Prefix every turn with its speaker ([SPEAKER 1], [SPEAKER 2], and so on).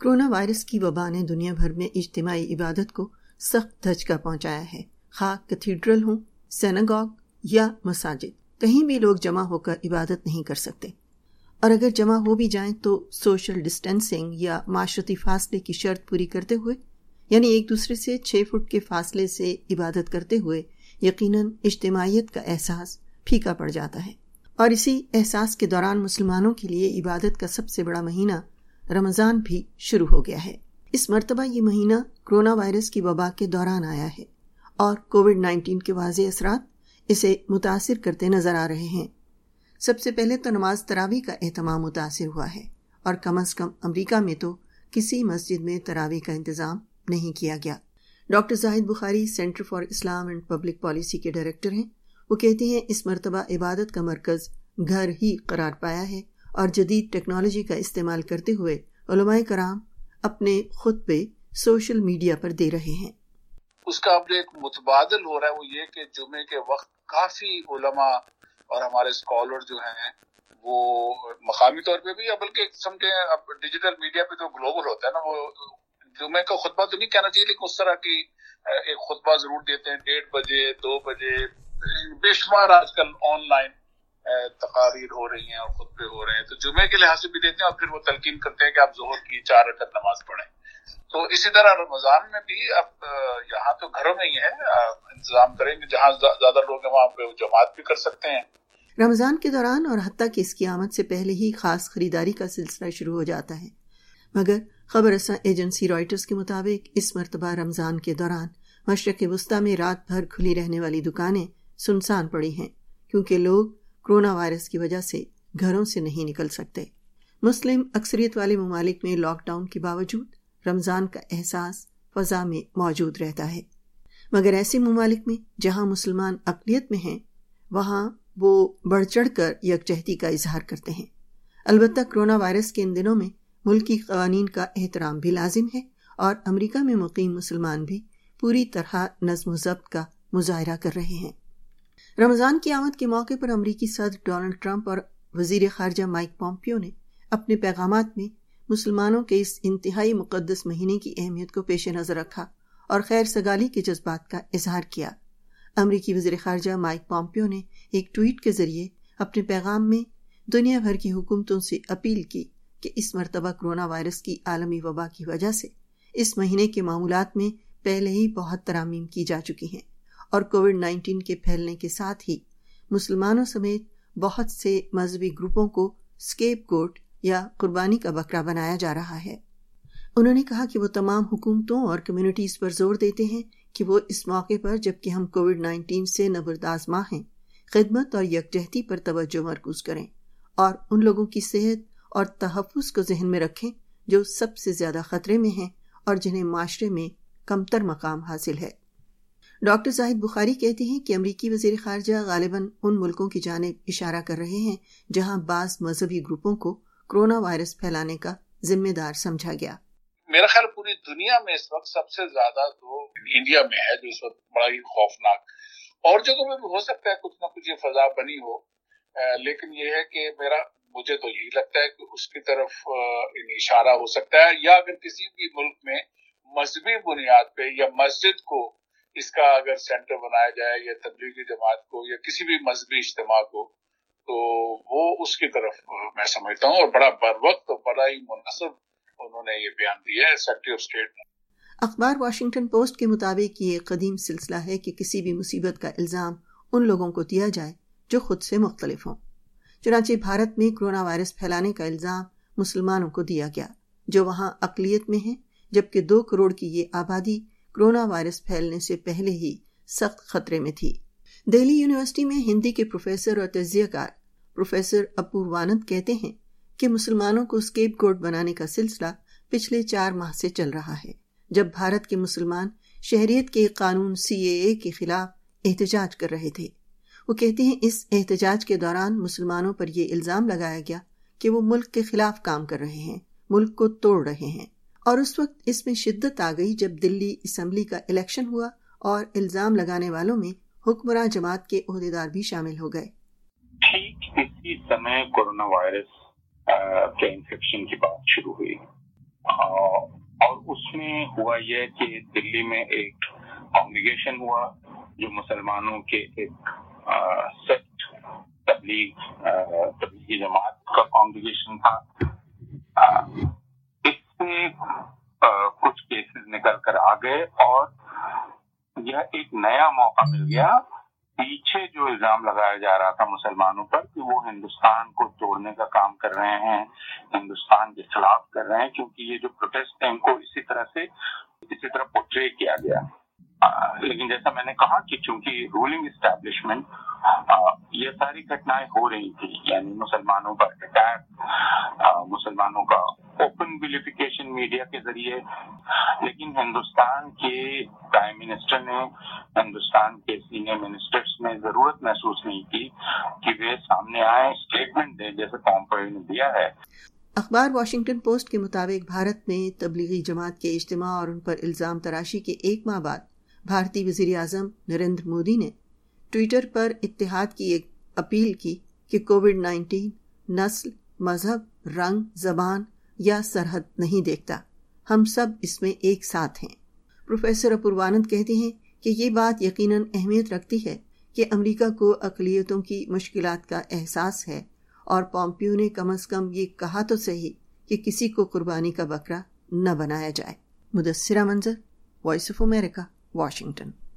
[SPEAKER 1] Corona virus کی وبا نے دنیا بھر میں اجتماعی عبادت کو سخت دھچکا پہنچایا ہے۔ خواہ کیتھیڈرل ہوں، سیناگوگ یا مساجد، کہیں بھی لوگ جمع ہو کر عبادت نہیں کر سکتے، اور اگر جمع ہو بھی جائیں تو سوشل ڈسٹینسنگ یا معاشرتی فاصلے کی شرط پوری کرتے ہوئے، یعنی ایک دوسرے سے 6 فٹ کے فاصلے سے عبادت کرتے ہوئے، یقیناً اجتماعیت کا احساس پھیکا پڑ جاتا ہے۔ اور اسی احساس کے دوران مسلمانوں کے لیے عبادت کا سب سے بڑا مہینہ رمضان بھی شروع ہو گیا ہے۔ اس مرتبہ یہ مہینہ کورونا وائرس کی وبا کے دوران آیا ہے اور کووڈ-19 کے واضح اثرات اسے متاثر کرتے نظر آ رہے ہیں۔ سب سے پہلے تو نماز تراویح کا اہتمام متاثر ہوا ہے، اور کم از کم امریکہ میں تو کسی مسجد میں تراویح کا انتظام نہیں کیا گیا۔ Doctor Zahid Bukhari centre for Islam and public policy کے ڈائریکٹر ہیں۔ وہ کہتے ہیں اس مرتبہ عبادت کا مرکز گھر ہی قرار پایا ہے، اور جدید ٹیکنالوجی کا استعمال کرتے ہوئے علماء کرام اپنے خطبے سوشل میڈیا پر دے رہے ہیں۔
[SPEAKER 2] اس کا اب ایک متبادل ہو رہا ہے، وہ یہ کہ جمعے کے وقت کافی علماء اور ہمارے اسکالر جو ہیں وہ مقامی طور پہ بھی، بلکہ سمجھیں اب ڈیجیٹل میڈیا پہ تو گلوبل ہوتا ہے نا، وہ جمعے کا خطبہ تو نہیں کہنا چاہیے، لیکن اس طرح کی ایک خطبہ ضرور دیتے ہیں 1:30 بجے 2 بجے، بے شمار آج کل آن لائن تقاریر ہو رہی ہیں اور خطبے ہو رہے ہیں، تو جمعے کے لحاظ سے بھی دیتے ہیں، اور پھر وہ تلقین کرتے ہیں کہ آپ ظہر کی 4 رکعت نماز پڑھیں۔ تو اسی طرح رمضان میں بھی اب یہاں تو گھروں میں ہی ہے، انتظام کریں گے، جہاں زیادہ لوگ ہیں وہاں پہ جماعت بھی کر سکتے ہیں۔
[SPEAKER 1] رمضان کے دوران اور حتیٰ کہ اس کی آمد سے پہلے ہی خاص خریداری کا سلسلہ شروع ہو جاتا ہے، مگر خبر رساں ایجنسی رائٹرز کے مطابق اس مرتبہ رمضان کے دوران مشرق وسطیٰ میں رات بھر کھلی رہنے والی دکانیں سنسان پڑی ہیں، کیونکہ لوگ کورونا وائرس کی وجہ سے گھروں سے نہیں نکل سکتے۔ مسلم اکثریت والے ممالک میں لاک ڈاؤن کے باوجود رمضان کا احساس فضا میں موجود رہتا ہے، مگر ایسے ممالک میں جہاں مسلمان اقلیت میں ہیں وہاں وہ بڑھ چڑھ کر یکجہتی کا اظہار کرتے ہیں۔ البتہ کورونا وائرس کے ان دنوں میں ملکی قوانین کا احترام بھی لازم ہے، اور امریکہ میں مقیم مسلمان بھی پوری طرح نظم و ضبط کا مظاہرہ کر رہے ہیں۔ رمضان کی آمد کے موقع پر امریکی صدر ڈونلڈ ٹرمپ اور وزیر خارجہ مائک پومپیو نے اپنے پیغامات میں مسلمانوں کے اس انتہائی مقدس مہینے کی اہمیت کو پیش نظر رکھا اور خیر سگالی کے جذبات کا اظہار کیا۔ امریکی وزیر خارجہ مائک پومپیو نے ایک ٹویٹ کے ذریعے اپنے پیغام میں دنیا بھر کی حکومتوں سے اپیل کی کہ اس مرتبہ کورونا وائرس کی عالمی وبا کی وجہ سے اس مہینے کے معمولات میں پہلے ہی بہت ترامیم کی جا چکی ہیں، اور کووڈ-19 کے پھیلنے کے ساتھ ہی مسلمانوں سمیت بہت سے مذہبی گروپوں کو اسکیپ گوٹ یا قربانی کا بکرا بنایا جا رہا ہے۔ انہوں نے کہا کہ وہ تمام حکومتوں اور کمیونٹیز پر زور دیتے ہیں کہ وہ اس موقع پر، جبکہ ہم کووڈ-19 سے نبردآزما ہیں، خدمت اور یکجہتی پر توجہ مرکوز کریں اور ان لوگوں کی صحت اور تحفظ کو ذہن میں رکھیں جو سب سے زیادہ خطرے میں ہیں اور جنہیں معاشرے میں کمتر مقام حاصل ہے۔ ڈاکٹر زاہد بخاری کہتے ہیں کہ امریکی وزیر خارجہ غالباً ان ملکوں کی جانب اشارہ کر رہے ہیں جہاں بعض مذہبی گروپوں کو کورونا وائرس پھیلانے کا ذمہ دار سمجھا گیا۔
[SPEAKER 2] میرا خیال پوری دنیا میں اس وقت سب سے زیادہ تو انڈیا میں ہے، جو اس وقت بڑا ہی خوفناک، اور جگہوں میں بھی ہو سکتا ہے کچھ نہ کچھ یہ فضا بنی ہو، لیکن یہ ہے کہ مجھے تو یہی لگتا ہے کہ اس کی طرف اشارہ ہو سکتا ہے، یا اگر کسی بھی ملک میں مذہبی بنیاد پہ یا مسجد کو اس کا اگر سینٹر بنایا جائے، یا تبلیغی جماعت کو، یا کسی بھی مذہبی اجتماع کو، تو وہ اس کی طرف میں سمجھتا ہوں، اور بڑا بر وقت اور بڑا ہی مناسب انہوں نے یہ بیان دیا ہے سیکرٹری آف اسٹیٹ نے۔
[SPEAKER 1] اخبار واشنگٹن پوسٹ کے مطابق یہ ایک قدیم سلسلہ ہے کہ کسی بھی مصیبت کا الزام ان لوگوں کو دیا جائے جو خود سے مختلف ہوں۔ چنانچہ بھارت میں کورونا وائرس پھیلانے کا الزام مسلمانوں کو دیا گیا جو وہاں اقلیت میں ہیں، جبکہ 2 کروڑ کی یہ آبادی کورونا وائرس پھیلنے سے پہلے ہی سخت خطرے میں تھی۔ دہلی یونیورسٹی میں ہندی کے پروفیسر اور تجزیہ کار پروفیسر اپوروانند کہتے ہیں کہ مسلمانوں کو اسکیپ گوٹ بنانے کا سلسلہ پچھلے 4 ماہ سے چل رہا ہے، جب بھارت کے مسلمان شہریت کے قانون CAA کے خلاف احتجاج کر رہے تھے۔ وہ کہتے ہیں اس احتجاج کے دوران مسلمانوں پر یہ الزام لگایا گیا کہ وہ ملک کے خلاف کام کر رہے ہیں، ملک کو توڑ رہے ہیں، اور اس وقت اس میں شدت آ گئی جب دلی اسمبلی کا الیکشن ہوا اور الزام لگانے والوں میں حکمراں جماعت کے عہدیدار بھی شامل ہو گئے۔
[SPEAKER 3] ٹھیک اسی سمے کورونا وائرس کے انفیکشن کی بات شروع ہوئی، میں ہوا یہ کہ دلی میں ایک کانگریگیشن ہوا جو مسلمانوں کے ایک سیکٹ تبلیغی جماعت کا کانگریگیشن تھا. اس سے کچھ کیسز نکل کر آ گئے اور یہ ایک نیا موقع مل گیا. پیچھے جو الزام لگایا جا رہا تھا مسلمانوں پر کہ وہ ہندوستان کو توڑنے کا کام کر رہے ہیں, ہندوستان کے خلاف کر رہے ہیں, کیونکہ یہ جو پروٹیسٹ ہیں ان کو اسی طرح پورٹری کیا گیا. لیکن جیسا میں نے کہا کہ چونکہ رولنگ اسٹیبلشمنٹ یہ ساری گھٹنائیں ہو رہی تھی, یعنی مسلمانوں پر اٹیک, مسلمانوں کا اوپن ویلیفیکیشن میڈیا کے ذریعے, لیکن ہندوستان کے پرائم منسٹر نے, ہندوستان کے سینئر منسٹرز نے ضرورت محسوس نہیں کی کہ وہ سامنے آئے, اسٹیٹمنٹ دیں جیسے پومپیو نے دیا ہے.
[SPEAKER 1] اخبار واشنگٹن پوسٹ کے مطابق بھارت میں تبلیغی جماعت کے اجتماع اور ان پر الزام تراشی کے ایک ماہ بعد بھارتی وزیر اعظم نریندر مودی نے ٹویٹر پر اتحاد کی ایک اپیل کی کہ کووڈ-19 نسل, مذہب, رنگ, زبان یا سرحد نہیں دیکھتا, ہم سب اس میں ایک ساتھ ہیں. پروفیسر اپوروانند کہتے ہیں کہ یہ بات یقیناً اہمیت رکھتی ہے کہ امریکہ کو اقلیتوں کی مشکلات کا احساس ہے, اور پومپیو نے کم از کم یہ کہا تو صحیح کہ کسی کو قربانی کا بکرا نہ بنایا جائے. مدثرہ منظر, وائس آف امریکہ, واشنگٹن.